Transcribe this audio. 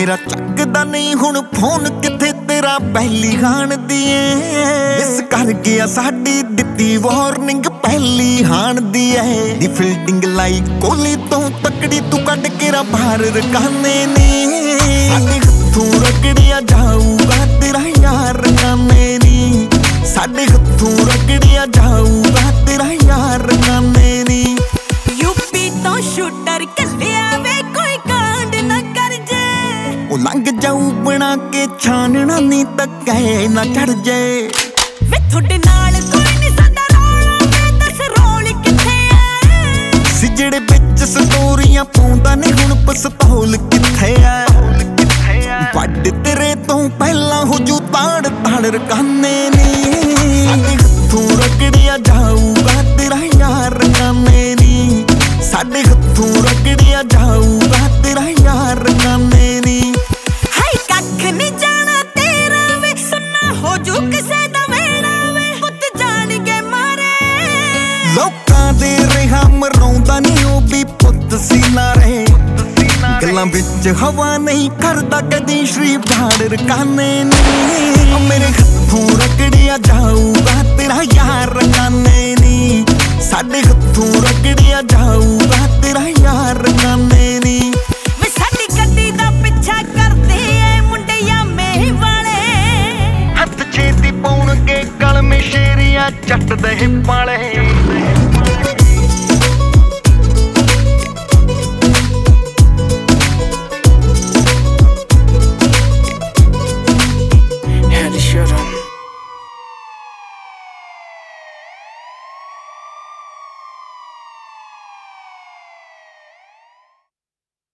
ਮੇਰਾ ਚੱਕਦਾ ਨਹੀਂ ਹੁਣ ਫੋਨ, ਕਿੱਥੇ ਤੇਰਾ ਪਹਿਲੀ ਹਾਣ ਦੀ ਏ। ਇਸ ਕਰ ਗਿਆ ਸਾਡੀ ਦਿੱਤੀ ਵਾਰਨਿੰਗ ਪਹਿਲੀ ਹਾਣ ਦੀ ਏ। ਦੀ ਫੀਲਡਿੰਗ ਲਾਈ ਕੋਹਲੀ ਤੋਂ ਤਕੜੀ, ਤੂੰ ਕੱਢ ਕੇ ਰਾ ਬਾਹਰ ਰਕਾਨੇ ਨੀ। ਸਾਡੇ ਹੱਥੋਂ ਰਗੜਿਆ ਜਾਊਗਾ ਤੇਰਾ ਯਾਰ ਰਕਾਨੇ ਨੀ। ਸਾਡੇ ਹੱਥੋਂ ਰਗੜਿਆ ਜਾਊਗਾ ਤੇਰਾ ਯਾਰ ਰਕਾਨੇ ਨੀ। ਯੂਪੀ ਤੋਂ ਸ਼ੂਟਰ ਕੱਲਿਆ ਵੇ ਕੋਈ ਕਾਂਡ ਨਾ ਕਰ ਜੇ। ਉਹ ਲੰਘ ਜਾਊ ਬਣਾ ਕੇ ਛਾਨਣਾ ਨੀ ਤੱਕੇ ਨਾ ਚੜ ਜੇ। ਵੇ ਤੁਹਾਡੇ ਨਾਲ ਕੋਈ ਨਹੀਂ ਸਾਡਾ ਰੌਲਾ, ਵੇ ਦੱਸ ਰੋਲ ਕਿੱਥੇ ਐ। ਸੀ ਜਿਹੜੇ ਵਿੱਚ ਸਟੋਰੀਆਂ ਪਾਉਂਦਾ ਨੀ ਹੁਣ ਪਿਸਤੌਲ ਕਿੱਥੇ ਐ। ਵੱਡ ਤੇਰੇ ਤੋਂ ਪਹਿਲਾਂ ਹੋ ਜੂ ਤਾੜ ਤਾੜ ਰਕਾਨੇ ਨੀ। ਸਾਡੇ ਹੱਥੋਂ ਰਗੜਿਆ ਜਾਊਗਾ ਤੇਰਾ ਯਾਰ ਰਕਾਨੇ ਨੀ। ਸਾਡੇ ਹੱਥੋਂ ਰਗੜਿਆ ਜਾਊਗਾ ਤੇਰਾ ਯਾਰ ਰਕਾਨੇ ਨੀ। ਹਾਏ ਕੱਖ ਨੀ ਜਾਣਾ ਤੇਰਾ ਵੇ, ਸੁਣਨਾ ਹੋ ਜੂ ਕਿਸੇ ਦਾ ਵੇੜਾ ਵੇ। ਪੁੱਤ ਜਾਣਗੇ ਮਾਰੇ ਲੋਕਾਂ ਦੇ ਰਿਹਾ ਮਰਾਉਂਦਾ ਨੀ ਉਹ ਵੀ ਪੁੱਤ ਸੀ ਨਾ ਰਹੇ। ਗੱਲਾਂ ਵਿੱਚ ਹਵਾ ਨਹੀਂ ਕਰਦਾ ਕਦੀ ਸ਼੍ਰੀ ਬਾੜ ਰਕਾਨੇ ਨੀ। ਮੇਰੇ ਹੱਥੋਂ ਰਗੜਿਆ ਜਾਊਗਾ ਤੇਰਾ ਯਾਰ ਰਕਾਨੇ ਨੀ। ਸਾਡੇ ਹੱਥੋਂ ਰਗੜਿਆ ਜਾਊ